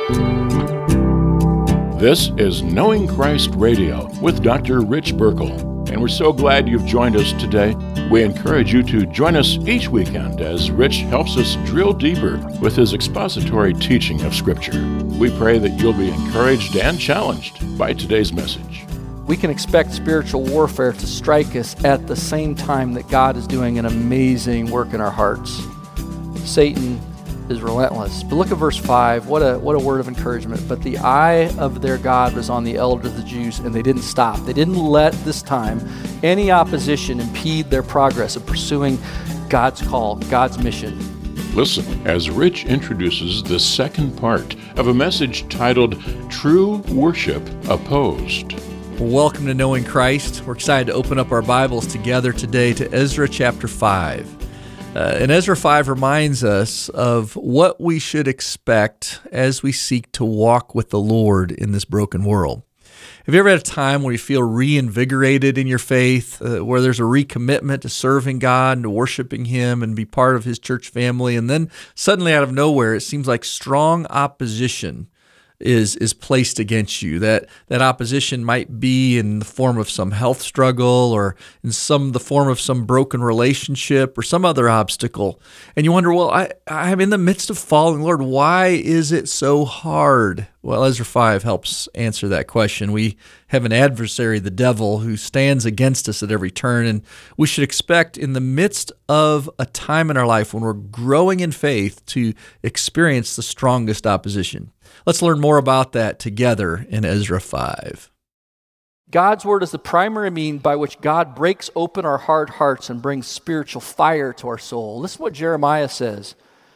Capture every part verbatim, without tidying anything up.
This is Knowing Christ Radio with Doctor Rich Burkle, and we're so glad you've joined us today. We encourage you to join us each weekend as Rich helps us drill deeper with his expository teaching of Scripture. We pray that you'll be encouraged and challenged by today's message. We can expect spiritual warfare to strike us at the same time that God is doing an amazing work in our hearts. Satan is relentless. But look at verse five. What a what a word of encouragement. But the eye of their God was on the elders of the Jews, and they didn't stop. They didn't let this time any opposition impede their progress of pursuing God's call, God's mission. Listen as Rich introduces the second part of a message titled True Worship Opposed. Welcome to Knowing Christ. We're excited to open up our Bibles together today to Ezra chapter five. Uh, and Ezra five reminds us of what we should expect as we seek to walk with the Lord in this broken world. Have you ever had a time where you feel reinvigorated in your faith, uh, where there's a recommitment to serving God and to worshiping Him and be part of His church family, and then suddenly out of nowhere it seems like strong opposition is is placed against you? That that opposition might be in the form of some health struggle or in some the form of some broken relationship or some other obstacle. And you wonder, well, I, I'm in the midst of following Lord. Why is it so hard? Well, Ezra five helps answer that question. We have an adversary, the devil, who stands against us at every turn, and we should expect in the midst of a time in our life when we're growing in faith to experience the strongest opposition. Let's learn more about that together in Ezra five. God's word is the primary means by which God breaks open our hard hearts and brings spiritual fire to our soul. Listen to what Jeremiah says.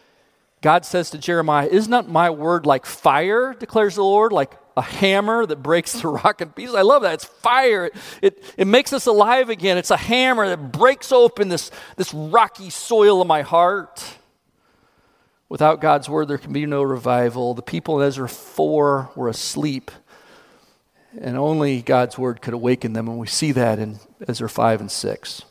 God says to Jeremiah, "Is not my word like fire, declares the Lord, like a hammer that breaks the rock in pieces?" I love that. It's fire. It, it, it makes us alive again. It's a hammer that breaks open this, this rocky soil of my heart. Without God's word, there can be no revival. The people in Ezra four were asleep, and only God's word could awaken them, and we see that in Ezra five and six.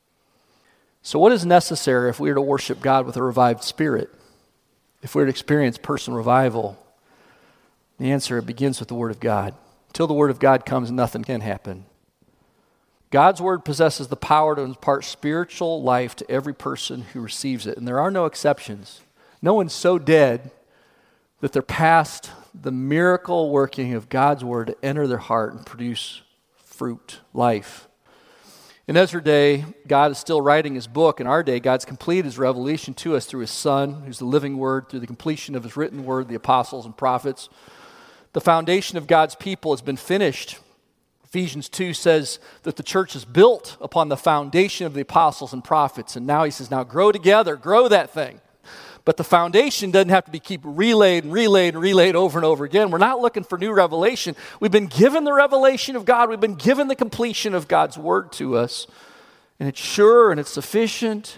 So what is necessary if we are to worship God with a revived spirit? If we're to experience personal revival? The answer, it begins with the word of God. Until the word of God comes, nothing can happen. God's word possesses the power to impart spiritual life to every person who receives it, and there are no exceptions. No one's so dead that they're past the miracle working of God's word to enter their heart and produce fruit, life. In Ezra day, God is still writing His book. In our day, God's completed His revelation to us through His Son, who's the living word, through the completion of His written word, the apostles and prophets. The foundation of God's people has been finished. Ephesians two says that the church is built upon the foundation of the apostles and prophets. And now he says, now grow together, grow that thing. But the foundation doesn't have to be keep relayed and relayed and relayed over and over again. We're not looking for new revelation. We've been given the revelation of God. We've been given the completion of God's word to us. And it's sure and it's sufficient.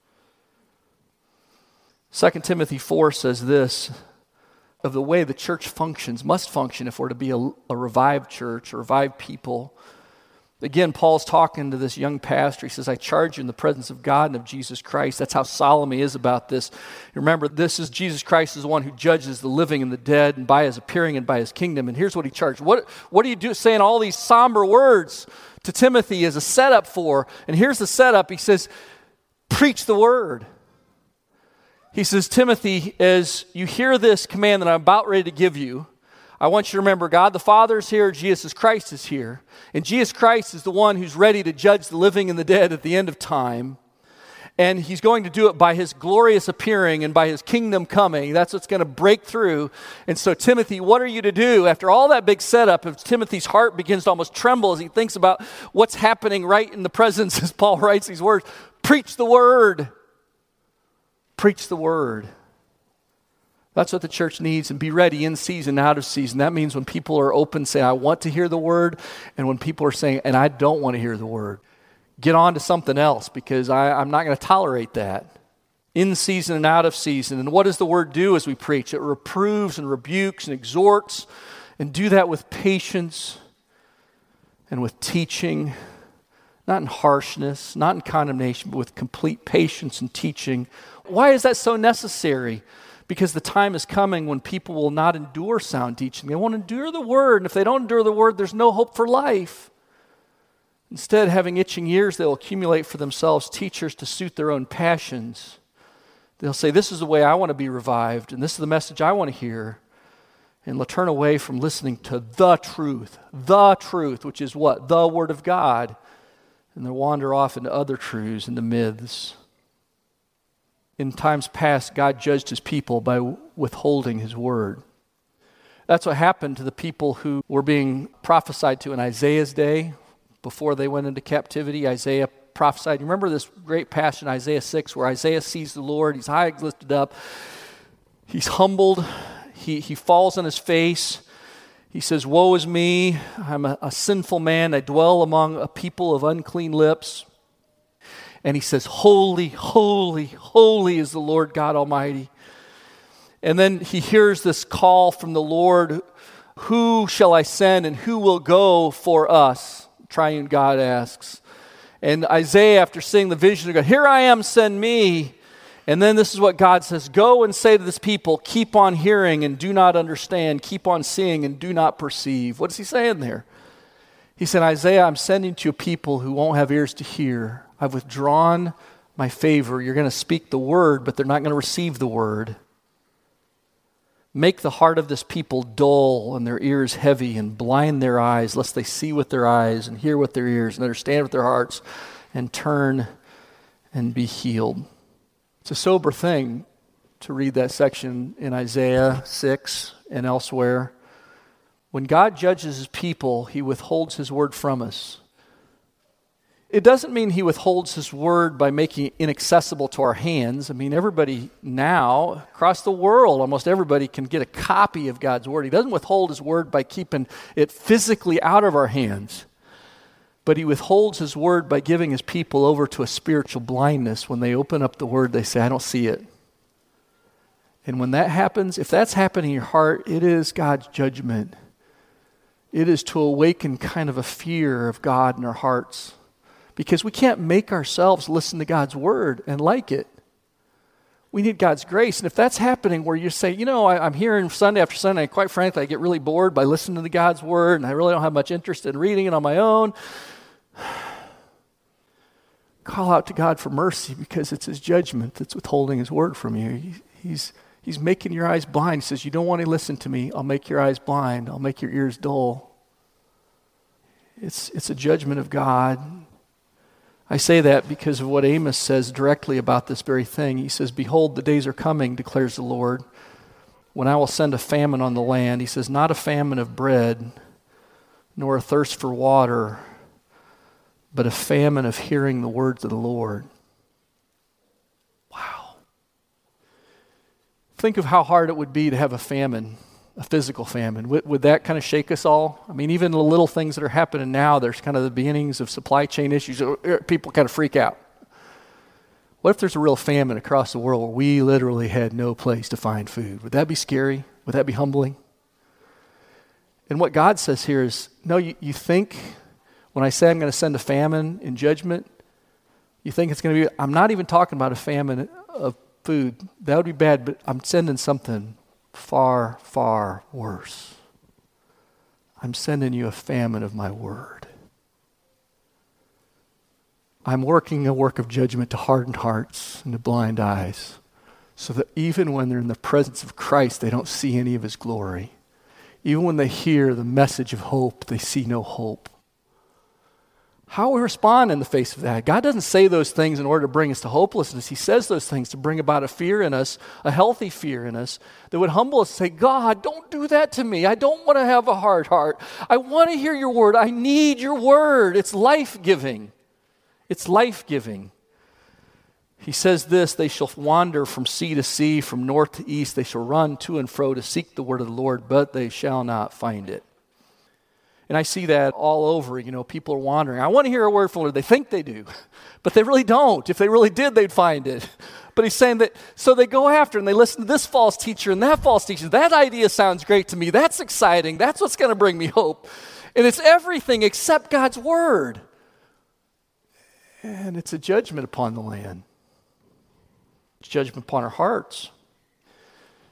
Second Timothy four says this, of the way the church functions, must function if we're to be a, a revived church, a revived people. Again, Paul's talking to this young pastor. He says, I charge you in the presence of God and of Jesus Christ. That's how solemn he is about this. Remember, this is Jesus Christ is the one who judges the living and the dead, and by His appearing and by His kingdom. And here's what he charged. What, what do you do saying all these somber words to Timothy as a setup for? And here's the setup. He says, preach the word. He says, Timothy, as you hear this command that I'm about ready to give you, I want you to remember God the Father is here, Jesus Christ is here. And Jesus Christ is the one who's ready to judge the living and the dead at the end of time. And He's going to do it by His glorious appearing and by His kingdom coming. That's what's going to break through. And so, Timothy, what are you to do? After all that big setup, if Timothy's heart begins to almost tremble as he thinks about what's happening right in the presence, as Paul writes these words, preach the word. Preach the word. That's what the church needs, and be ready in season, out of season. That means when people are open, saying, I want to hear the word, and when people are saying, and I don't want to hear the word, get on to something else, because I, I'm not going to tolerate that. In season and out of season. And what does the word do as we preach? It reproves and rebukes and exhorts, and do that with patience and with teaching, not in harshness, not in condemnation, but with complete patience and teaching. Why is that so necessary? Because the time is coming when people will not endure sound teaching. They won't endure the word, and if they don't endure the word, there's no hope for life. Instead, having itching ears, they'll accumulate for themselves teachers to suit their own passions. They'll say, this is the way I want to be revived, and this is the message I want to hear. And they'll turn away from listening to the truth, the truth, which is what? The Word of God. And they'll wander off into other truths, into myths. In times past, God judged his people by withholding his word. That's what happened to the people who were being prophesied to in Isaiah's day before they went into captivity. Isaiah prophesied. You remember this great passage in Isaiah six where Isaiah sees the Lord. He's high lifted up. He's humbled. He, he falls on his face. He says, woe is me. I'm a, a sinful man. I dwell among a people of unclean lips. And he says, holy, holy, holy is the Lord God Almighty. And then he hears this call from the Lord, who shall I send and who will go for us? Triune God asks. And Isaiah, after seeing the vision, goes, here I am, send me. And then this is what God says, go and say to this people, keep on hearing and do not understand, keep on seeing and do not perceive. What is he saying there? He said, Isaiah, I'm sending to a people who won't have ears to hear. I've withdrawn my favor. You're going to speak the word, but they're not going to receive the word. Make the heart of this people dull and their ears heavy and blind their eyes, lest they see with their eyes and hear with their ears and understand with their hearts and turn and be healed. It's a sober thing to read that section in Isaiah six and elsewhere. When God judges his people, he withholds his word from us. It doesn't mean he withholds his word by making it inaccessible to our hands. I mean, everybody now, across the world, almost everybody can get a copy of God's word. He doesn't withhold his word by keeping it physically out of our hands. But he withholds his word by giving his people over to a spiritual blindness. When they open up the word, they say, I don't see it. And when that happens, if that's happening in your heart, it is God's judgment. It is to awaken kind of a fear of God in our hearts. Because we can't make ourselves listen to God's word and like it. We need God's grace. And if that's happening where you say, you know, I, I'm hearing Sunday after Sunday, and quite frankly, I get really bored by listening to the God's word, and I really don't have much interest in reading it on my own. Call out to God for mercy, because it's his judgment that's withholding his word from you. He, he's, he's making your eyes blind. He says, you don't want to listen to me. I'll make your eyes blind. I'll make your ears dull. It's, it's a judgment of God. I say that because of what Amos says directly about this very thing. He says, behold, the days are coming, declares the Lord, when I will send a famine on the land. He says, not a famine of bread, nor a thirst for water, but a famine of hearing the words of the Lord. Wow. Think of how hard it would be to have a famine, a physical famine. Would, would that kind of shake us all? I mean, even the little things that are happening now, there's kind of the beginnings of supply chain issues. People kind of freak out. What if there's a real famine across the world where we literally had no place to find food? Would that be scary? Would that be humbling? And what God says here is, no, you, you think when I say I'm going to send a famine in judgment, you think it's going to be, I'm not even talking about a famine of food. That would be bad, but I'm sending something far, far worse. I'm sending you a famine of my word. I'm working a work of judgment to hardened hearts and to blind eyes, so that even when they're in the presence of Christ, they don't see any of his glory. Even when they hear the message of hope, they see no hope. How we respond in the face of that? God doesn't say those things in order to bring us to hopelessness. He says those things to bring about a fear in us, a healthy fear in us, that would humble us and say, God, don't do that to me. I don't want to have a hard heart. I want to hear your word. I need your word. It's life-giving. It's life-giving. He says this, they shall wander from sea to sea, from north to east. They shall run to and fro to seek the word of the Lord, but they shall not find it. And I see that all over, you know, people are wandering. I want to hear a word from the Lord. They think they do, but they really don't. If they really did, they'd find it. But he's saying that, so they go after and they listen to this false teacher and that false teacher. That idea sounds great to me. That's exciting. That's what's going to bring me hope. And it's everything except God's word. And it's a judgment upon the land. It's judgment upon our hearts.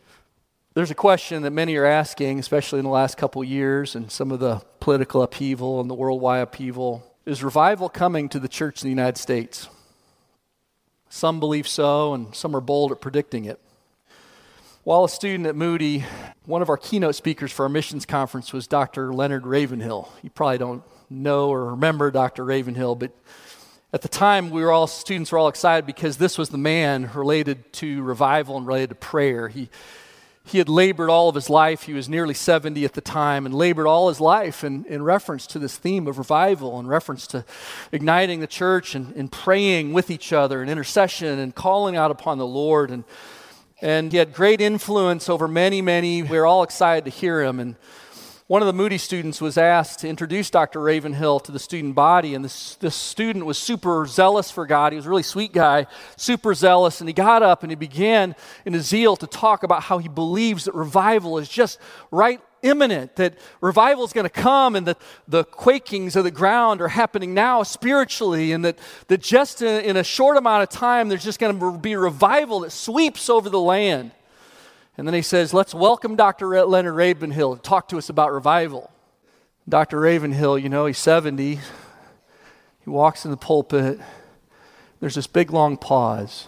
There's a question that many are asking, especially in the last couple years and some of the political upheaval and the worldwide upheaval. Is revival coming to the church in the United States? Some believe so, and some are bold at predicting it. While a student at Moody, one of our keynote speakers for our missions conference was Doctor Leonard Ravenhill. You probably don't know or remember Doctor Ravenhill, but at the time we were all students were all excited because this was the man related to revival and related to prayer. He He had labored all of his life. He was nearly seventy at the time and labored all his life in, in reference to this theme of revival, in reference to igniting the church and, and praying with each other and intercession and calling out upon the Lord. And, and he had great influence over many, many. We were all excited to hear him. And one of the Moody students was asked to introduce Doctor Ravenhill to the student body, and this, this student was super zealous for God. He was a really sweet guy, super zealous, and he got up and he began in his zeal to talk about how he believes that revival is just right imminent, that revival is going to come, and that the quakings of the ground are happening now spiritually, and that, that just in, in a short amount of time there's just going to be a revival that sweeps over the land. And then he says, let's welcome Doctor Leonard Ravenhill to talk to us about revival. Doctor Ravenhill, you know, he's seventy. He walks in the pulpit. There's this big, long pause.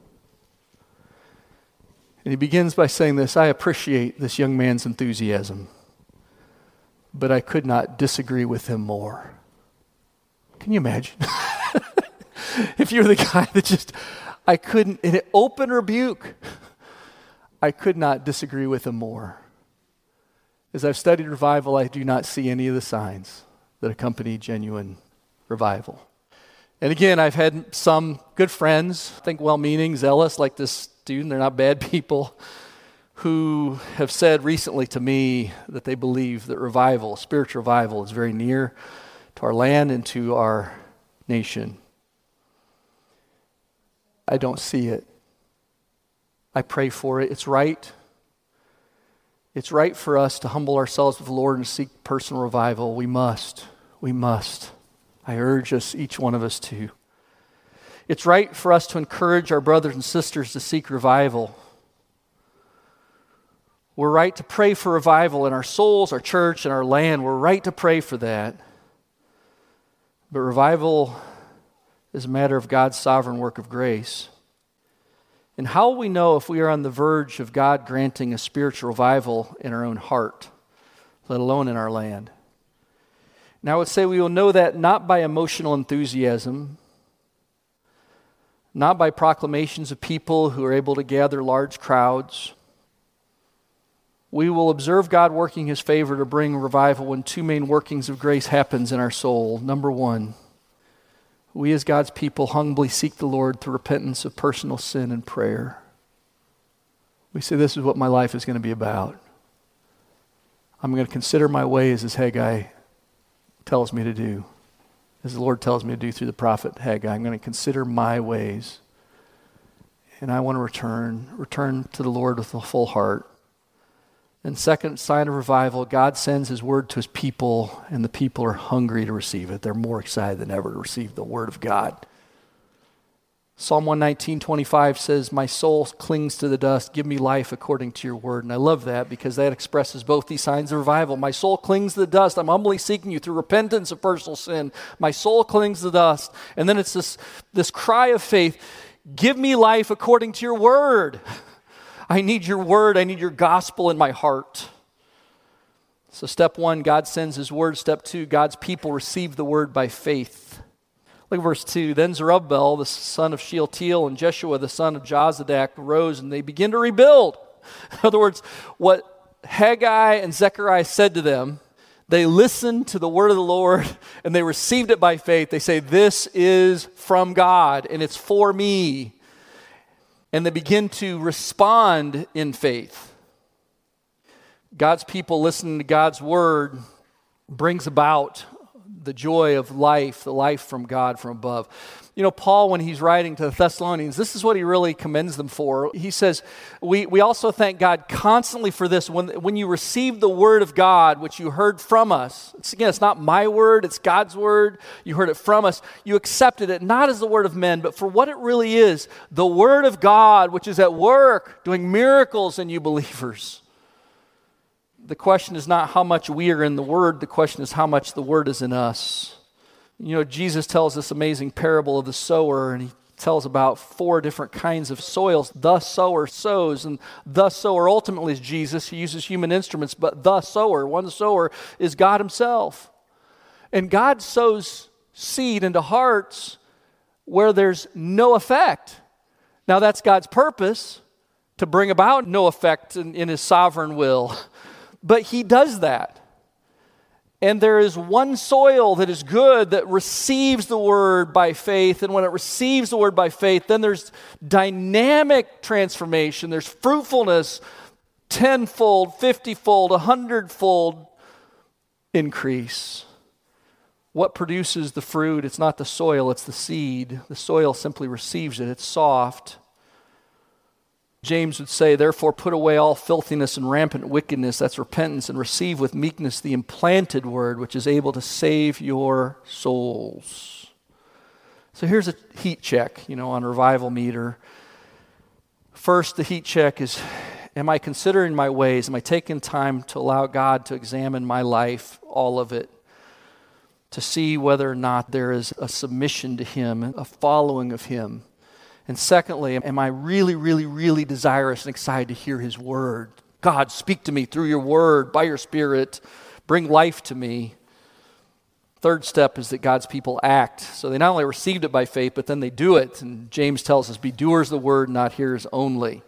And he begins by saying this: I appreciate this young man's enthusiasm, but I could not disagree with him more. Can you imagine? If you were the guy that just, I couldn't, in an open rebuke, I could not disagree with him more. As I've studied revival, I do not see any of the signs that accompany genuine revival. And again, I've had some good friends, I think well-meaning, zealous, like this student, they're not bad people, who have said recently to me that they believe that revival, spiritual revival, is very near to our land and to our nation. I don't see it. I pray for it. It's right. It's right for us to humble ourselves with the Lord and seek personal revival. We must. We must. I urge us, each one of us, to. It's right for us to encourage our brothers and sisters to seek revival. We're right to pray for revival in our souls, our church, and our land. We're right to pray for that. But revival is a matter of God's sovereign work of grace. And how will we know if we are on the verge of God granting a spiritual revival in our own heart, let alone in our land? And I would say we will know that not by emotional enthusiasm, not by proclamations of people who are able to gather large crowds. We will observe God working His favor to bring revival when two main workings of grace happens in our soul. Number one, we as God's people humbly seek the Lord through repentance of personal sin and prayer. We say, this is what my life is going to be about. I'm going to consider my ways as Haggai tells me to do, as the Lord tells me to do through the prophet Haggai. I'm going to consider my ways. And I want to return, return to the Lord with a full heart. And second sign of revival, God sends His word to His people, and the people are hungry to receive it. They're more excited than ever to receive the word of God. Psalm one nineteen, twenty-five says, my soul clings to the dust. Give me life according to your word. And I love that because that expresses both these signs of revival. My soul clings to the dust. I'm humbly seeking you through repentance of personal sin. My soul clings to the dust. And then it's this, this cry of faith, give me life according to your word. I need your word. I need your gospel in my heart. So step one, God sends His word. Step two, God's people receive the word by faith. Look at verse two. Then Zerubbabel, the son of Shealtiel, and Jeshua, the son of Jozadak, rose, and they begin to rebuild. In other words, what Haggai and Zechariah said to them, they listened to the word of the Lord, and they received it by faith. They say, this is from God, and it's for me. And they begin to respond in faith. God's people listening to God's word brings about the joy of life, the life from God from above. You know, Paul, when he's writing to the Thessalonians, this is what he really commends them for. He says, we, we also thank God constantly for this. When, when you receive the word of God, which you heard from us, it's, again, it's not my word, it's God's word. You heard it from us. You accepted it not as the word of men, but for what it really is, the word of God, which is at work, doing miracles in you believers. the question is not how much we are in the Word, the question is how much the Word is in us. You know, Jesus tells this amazing parable of the sower, and he tells about four different kinds of soils. The sower sows, and the sower ultimately is Jesus. He uses human instruments, but the sower, one sower, is God himself. And God sows seed into hearts where there's no effect. Now that's God's purpose, to bring about no effect in, in his sovereign will. But he does that. And there is one soil that is good that receives the word by faith. And when it receives the word by faith, then there's dynamic transformation. There's fruitfulness, tenfold, fiftyfold, a hundredfold increase. What produces the fruit? It's not the soil, it's the seed. The soil simply receives it. It's soft. James would say, therefore put away all filthiness and rampant wickedness, that's repentance, and receive with meekness the implanted word, which is able to save your souls. So here's a heat check, you know, on Revival Meter. First, the heat check is, am I considering my ways? Am I taking time to allow God to examine my life, all of it, to see whether or not there is a submission to him, a following of him? And secondly, am I really, really, really desirous and excited to hear his word? God, speak to me through your word, by your Spirit. Bring life to me. Third step is that God's people act. So they not only received it by faith, but then they do it. And James tells us, be doers of the word, not hearers only.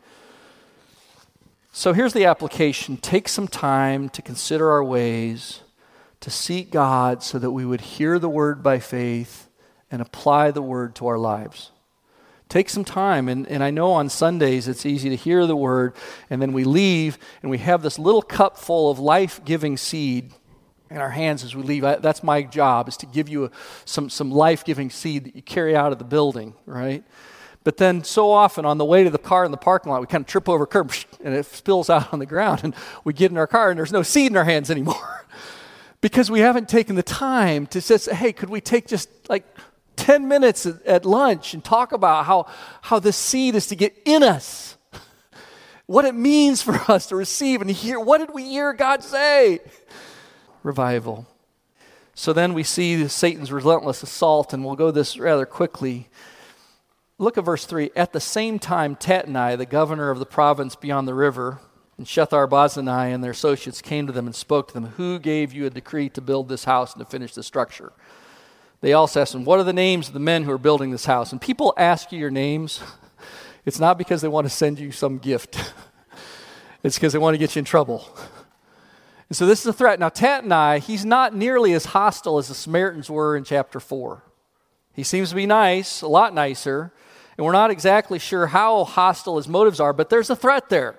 So here's the application. Take some time to consider our ways, to seek God so that we would hear the word by faith and apply the word to our lives. Take some time, and, and I know on Sundays it's easy to hear the word, and then we leave, and we have this little cup full of life-giving seed in our hands as we leave. I, that's my job, is to give you a, some, some life-giving seed that you carry out of the building, right? But then so often on the way to the car in the parking lot, we kind of trip over a curb, and it spills out on the ground, and we get in our car, and there's no seed in our hands anymore. Because we haven't taken the time to say, hey, could we take just like ten minutes at, at lunch and talk about how, how this seed is to get in us, what it means for us to receive and hear. What did we hear God say? Revival. So then we see Satan's relentless assault, and we'll go this rather quickly. Look at verse three. At the same time, Tatnai, the governor of the province beyond the river, and Shethar-Bozenai and their associates came to them and spoke to them. Who gave you a decree to build this house and to finish the structure? They also asked him, what are the names of the men who are building this house? And people ask you your names. It's not because they want to send you some gift. It's because they want to get you in trouble. And so this is a threat. Now, Tatnai, he's not nearly as hostile as the Samaritans were in chapter four. He seems to be nice, a lot nicer, and we're not exactly sure how hostile his motives are, but there's a threat there.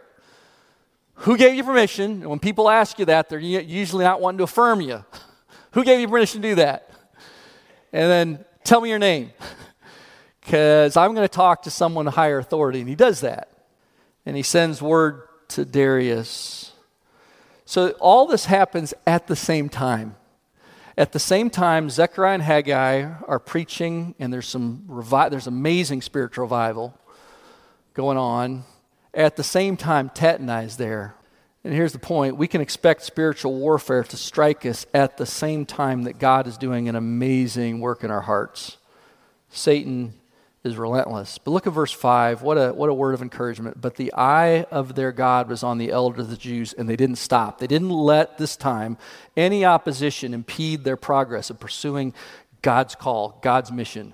Who gave you permission? And when people ask you that, they're usually not wanting to affirm you. Who gave you permission to do that? And then tell me your name, because I'm going to talk to someone of higher authority. And he does that. And he sends word to Darius. So all this happens at the same time. At the same time, Zechariah and Haggai are preaching, and there's some revi- there's amazing spiritual revival going on. At the same time, Tatnai is there. And here's the point. We can expect spiritual warfare to strike us at the same time that God is doing an amazing work in our hearts. Satan is relentless. But look at verse five. What a, what a word of encouragement. But the eye of their God was on the elders of the Jews, and they didn't stop. They didn't let this time any opposition impede their progress of pursuing God's call, God's mission.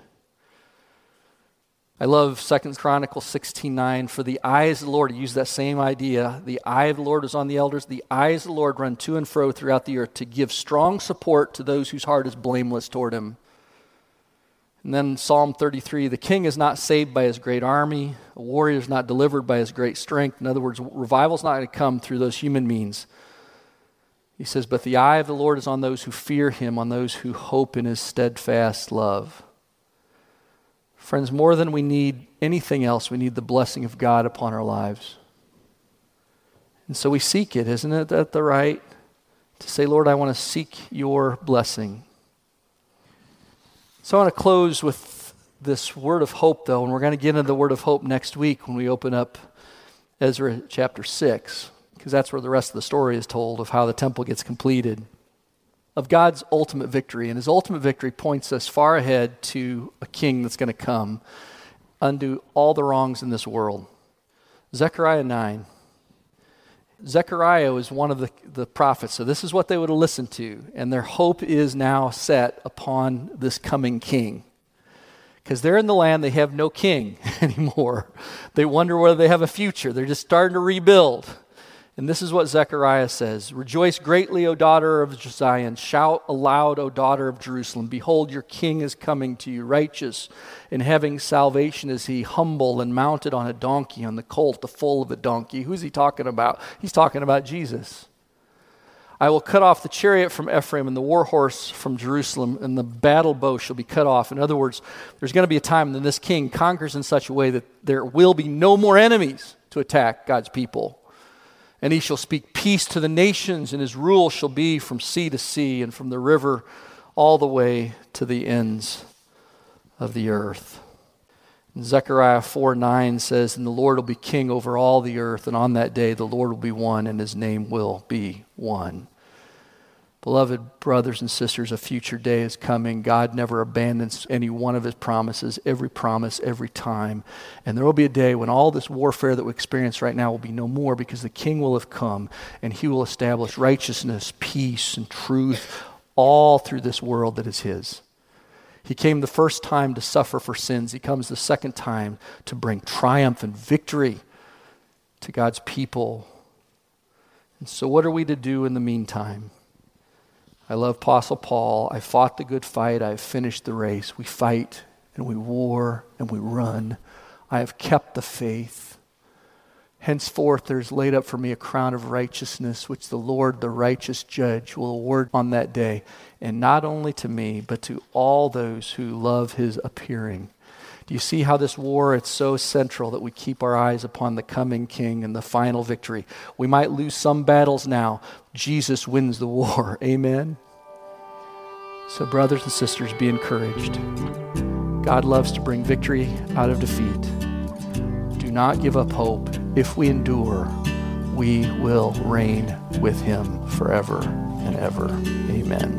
I love Second Chronicles sixteen nine. For the eyes of the Lord, he used that same idea. The eye of the Lord is on the elders. The eyes of the Lord run to and fro throughout the earth to give strong support to those whose heart is blameless toward him. And then Psalm thirty-three, the king is not saved by his great army. A warrior is not delivered by his great strength. In other words, revival is not going to come through those human means. He says, but the eye of the Lord is on those who fear him, on those who hope in his steadfast love. Friends, more than we need anything else, we need the blessing of God upon our lives. And so we seek it, isn't it? That the right to say, Lord, I want to seek your blessing. So I want to close with this word of hope, though, and we're going to get into the word of hope next week when we open up Ezra chapter six. because that's where the rest of the story is told of how the temple gets completed, of God's ultimate victory. And his ultimate victory points us far ahead to a king that's going to come, undo all the wrongs in this world. Zechariah nine. Zechariah was one of the, the prophets, so this is what they would have listened to, and their hope is now set upon this coming king. Because they're in the land, they have no king anymore. They wonder whether they have a future. They're just starting to rebuild. And this is what Zechariah says: "Rejoice greatly, O daughter of Zion. Shout aloud, O daughter of Jerusalem. Behold, your king is coming to you, righteous and having salvation is he, humble and mounted on a donkey, on the colt, the foal of a donkey." Who's he talking about? He's talking about Jesus. "I will cut off the chariot from Ephraim and the war horse from Jerusalem, and the battle bow shall be cut off." In other words, there's going to be a time when this king conquers in such a way that there will be no more enemies to attack God's people. "And he shall speak peace to the nations, and his rule shall be from sea to sea, and from the river all the way to the ends of the earth." And Zechariah four nine says, "And the Lord will be king over all the earth, and on that day the Lord will be one, and his name will be one." Beloved brothers and sisters, a future day is coming. God never abandons any one of his promises, every promise, every time. And there will be a day when all this warfare that we experience right now will be no more, because the king will have come and he will establish righteousness, peace, and truth all through this world that is his. He came the first time to suffer for sins. He comes the second time to bring triumph and victory to God's people. And so what are we to do in the meantime? I love Apostle Paul. "I fought the good fight. I have finished the race." We fight and we war and we run. "I have kept the faith. Henceforth there is laid up for me a crown of righteousness, which the Lord, the righteous judge, will award on that day, and not only to me, but to all those who love his appearing." Do you see how this war, it's so central that we keep our eyes upon the coming king and the final victory? We might lose some battles now. Jesus wins the war. Amen? So brothers and sisters, be encouraged. God loves to bring victory out of defeat. Do not give up hope. If we endure, we will reign with him forever and ever. Amen.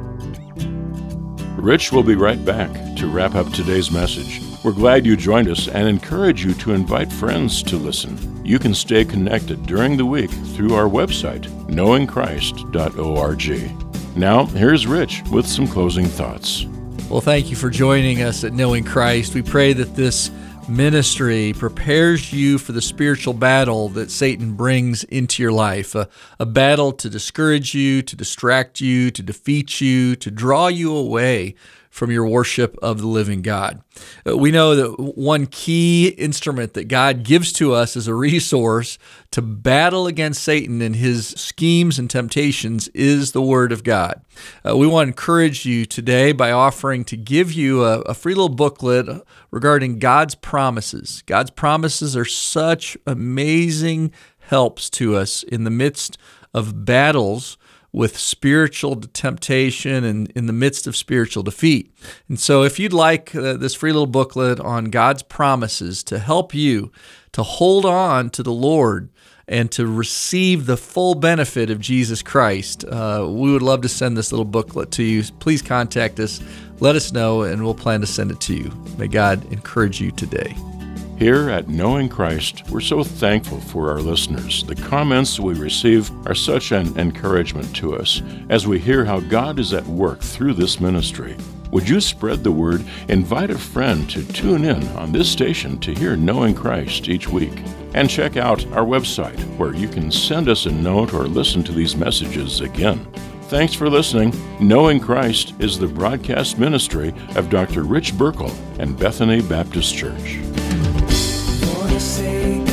Rich will be right back to wrap up today's message. We're glad you joined us and encourage you to invite friends to listen. You can stay connected during the week through our website, knowing christ dot org. Now, here's Rich with some closing thoughts. Well, thank you for joining us at Knowing Christ. We pray that this ministry prepares you for the spiritual battle that Satan brings into your life, a, a battle to discourage you, to distract you, to defeat you, to draw you away from your worship of the living God. Uh, we know that one key instrument that God gives to us as a resource to battle against Satan and his schemes and temptations is the Word of God. Uh, we want to encourage you today by offering to give you a, a free little booklet regarding God's promises. God's promises are such amazing helps to us in the midst of battles with spiritual temptation and in the midst of spiritual defeat. And so if you'd like uh, this free little booklet on God's promises to help you to hold on to the Lord and to receive the full benefit of Jesus Christ, uh, we would love to send this little booklet to you. Please contact us, let us know, and we'll plan to send it to you. May God encourage you today. Here at Knowing Christ, we're so thankful for our listeners. The comments we receive are such an encouragement to us as we hear how God is at work through this ministry. Would you spread the word? Invite a friend to tune in on this station to hear Knowing Christ each week. And check out our website where you can send us a note or listen to these messages again. Thanks for listening. Knowing Christ is the broadcast ministry of Doctor Rich Burkle and Bethany Baptist Church. For the sake